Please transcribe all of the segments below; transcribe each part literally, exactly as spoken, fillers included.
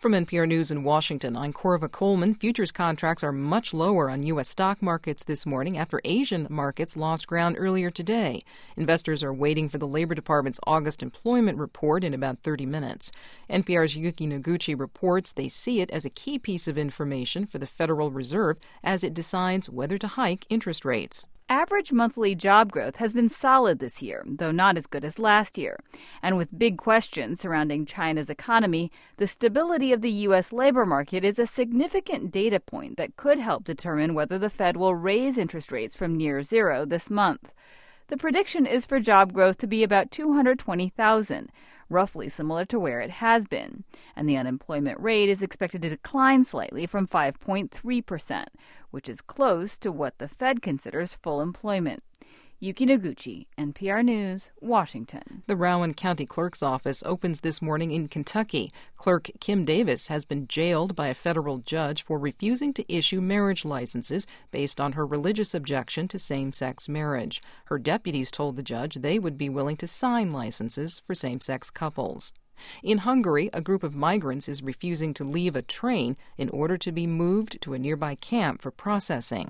From N P R News in Washington, I'm Corva Coleman. Futures contracts are much lower on U S stock markets this morning after Asian markets lost ground earlier today. Investors are waiting for the Labor Department's August employment report in about thirty minutes. N P R's Yuki Noguchi reports they see it as a key piece of information for the Federal Reserve as it decides whether to hike interest rates. Average monthly job growth has been solid this year, though not as good as last year. And with big questions surrounding China's economy, the stability of the U S labor market is a significant data point that could help determine whether the Fed will raise interest rates from near zero this month. The prediction is for job growth to be about two hundred twenty thousand, roughly similar to where it has been. And the unemployment rate is expected to decline slightly from five point three percent, which is close to what the Fed considers full employment. Yuki Noguchi, N P R News, Washington. The Rowan County Clerk's office opens this morning in Kentucky. Clerk Kim Davis has been jailed by a federal judge for refusing to issue marriage licenses based on her religious objection to same-sex marriage. Her deputies told the judge they would be willing to sign licenses for same-sex couples. In Hungary, a group of migrants is refusing to leave a train in order to be moved to a nearby camp for processing.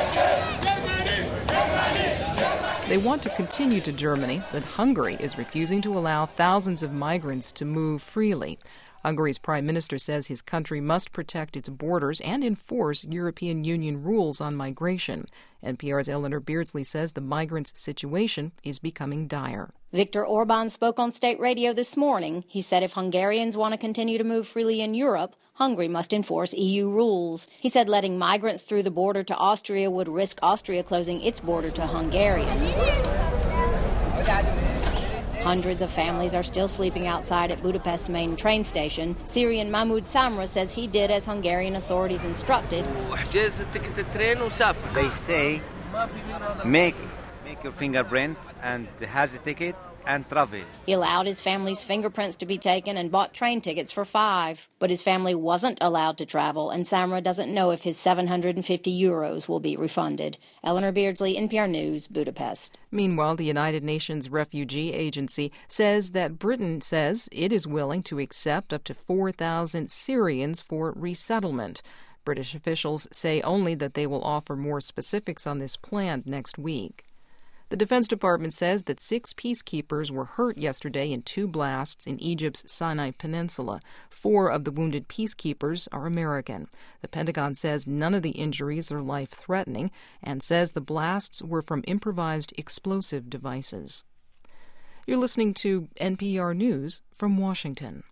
They want to continue to Germany, but Hungary is refusing to allow thousands of migrants to move freely. Hungary's prime minister says his country must protect its borders and enforce European Union rules on migration. N P R's Eleanor Beardsley says the migrants' situation is becoming dire. Viktor Orban spoke on state radio this morning. He said if Hungarians want to continue to move freely in Europe, Hungary must enforce E U rules. He said letting migrants through the border to Austria would risk Austria closing its border to Hungarians. Hundreds of families are still sleeping outside at Budapest's main train station. Syrian Mahmoud Samra says he did as Hungarian authorities instructed. They say, make, make your fingerprint and has a ticket and travel. He allowed his family's fingerprints to be taken and bought train tickets for five. But his family wasn't allowed to travel, and Samra doesn't know if his seven hundred fifty euros will be refunded. Eleanor Beardsley, N P R News, Budapest. Meanwhile, the United Nations Refugee Agency says that Britain says it is willing to accept up to four thousand Syrians for resettlement. British officials say only that they will offer more specifics on this plan next week. The Defense Department says that six peacekeepers were hurt yesterday in two blasts in Egypt's Sinai Peninsula. Four of the wounded peacekeepers are American. The Pentagon says none of the injuries are life-threatening and says the blasts were from improvised explosive devices. You're listening to N P R News from Washington.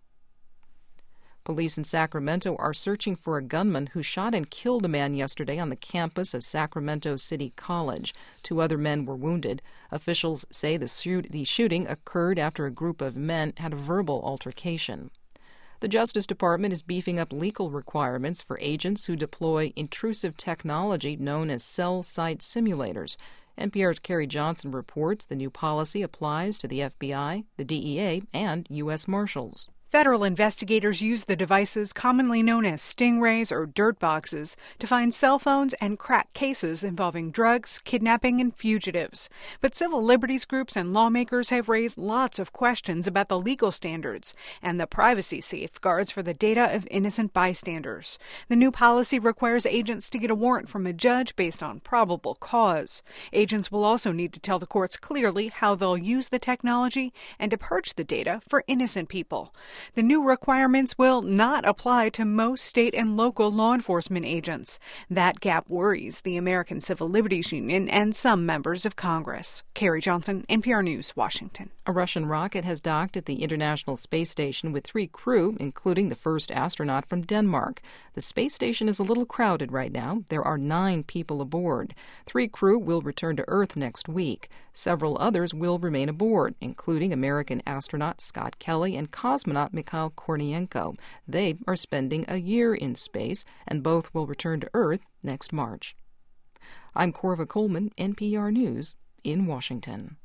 Police in Sacramento are searching for a gunman who shot and killed a man yesterday on the campus of Sacramento City College. Two other men were wounded. Officials say the, shoot, the shooting occurred after a group of men had a verbal altercation. The Justice Department is beefing up legal requirements for agents who deploy intrusive technology known as cell site simulators. N P R's Carrie Johnson reports the new policy applies to the F B I, the D E A, and U S Marshals. Federal investigators use the devices commonly known as stingrays or dirt boxes to find cell phones and crack cases involving drugs, kidnapping, and fugitives. But civil liberties groups and lawmakers have raised lots of questions about the legal standards and the privacy safeguards for the data of innocent bystanders. The new policy requires agents to get a warrant from a judge based on probable cause. Agents will also need to tell the courts clearly how they'll use the technology and to purge the data for innocent people. The new requirements will not apply to most state and local law enforcement agents. That gap worries the American Civil Liberties Union and some members of Congress. Carrie Johnson, N P R News, Washington. A Russian rocket has docked at the International Space Station with three crew, including the first astronaut from Denmark. The space station is a little crowded right now. There are nine people aboard. Three crew will return to Earth next week. Several others will remain aboard, including American astronaut Scott Kelly and cosmonaut Mikhail Kornienko. They are spending a year in space, and both will return to Earth next March. I'm Corva Coleman, N P R News, in Washington.